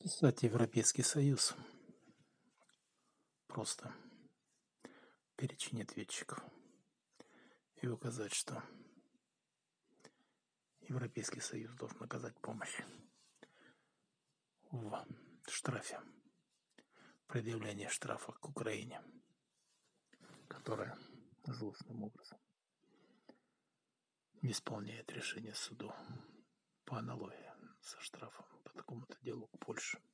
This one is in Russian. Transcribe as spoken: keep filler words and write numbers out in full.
Кстати, Европейский Союз. Просто перечень ответчиков и указать, что Европейский Союз должен оказать помощь в штрафе, предъявлении штрафа к Украине, которая злостным образом не исполняет решение суда по аналогии со штрафом по такому-то делу к Польше.